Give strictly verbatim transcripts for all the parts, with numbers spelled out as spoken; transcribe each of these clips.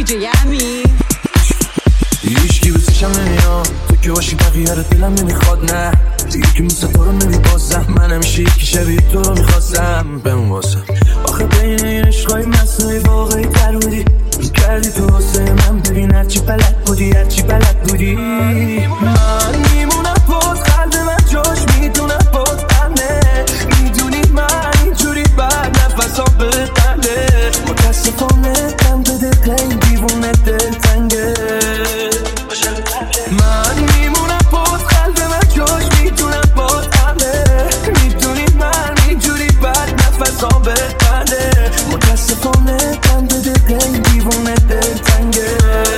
دیجی امیر. هیچکی بسشم نمیام تو که باشی بقیه رو دلم نمیخواد، نه یکی مثل تو رو نمیبازم، من همیشه یکی شبیه تو رو میخواستم بمون واسم. آخه بین این عشقای مصنوعی واقعی تر بودی، کردی تو واسه من، ببین هرچی بلد بودی هرچی بلد بودی. من میمونم باز قلب من جاش میدونم باز بنده، میدونی من اینجوری بعد نفسام بتنده، متاسفانه کم بده قیم دیوونه دلتنگه. من میمونم باز قلب من جاش میدونم باز بنده، میدونی من اینجوری بعد نفسام بتنده، متاسفانه کم بده قیم دیوونه دلتنگه.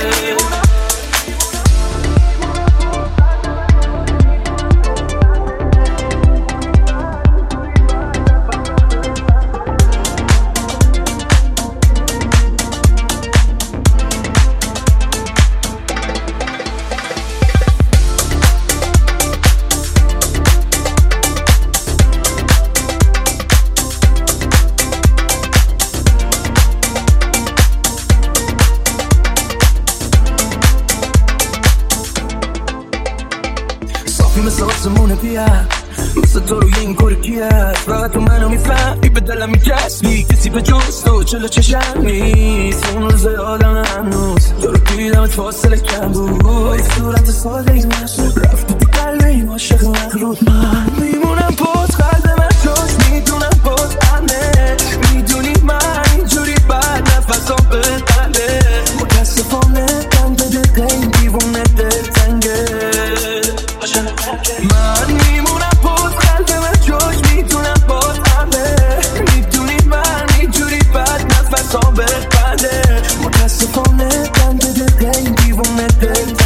مثل آسمونه بیاد، مثل تو روی این کار کیه، فقط تو منو میفهمی، به دلم میچسبی، کسی به جز تو چلو چشم نیست. اون روز آدم هنوز تو رو دیدمت فاصله کم بود، صورت ساده این مشت رفتی تو قلب این عاشق مغرور. من میمونم باز قلب من جاش میدونم باز بنده، میدونی من اینجوری بعد نفسام بتنده، متاسفانه کم بده قیم دیوونه دلتنگه. من میمونم باز قلب من جاش میدونم باز بنده، میدونی من اینجوری بعد نفسام بتنده، متاسفانه کم بده قیم دیوونه دلتنگه.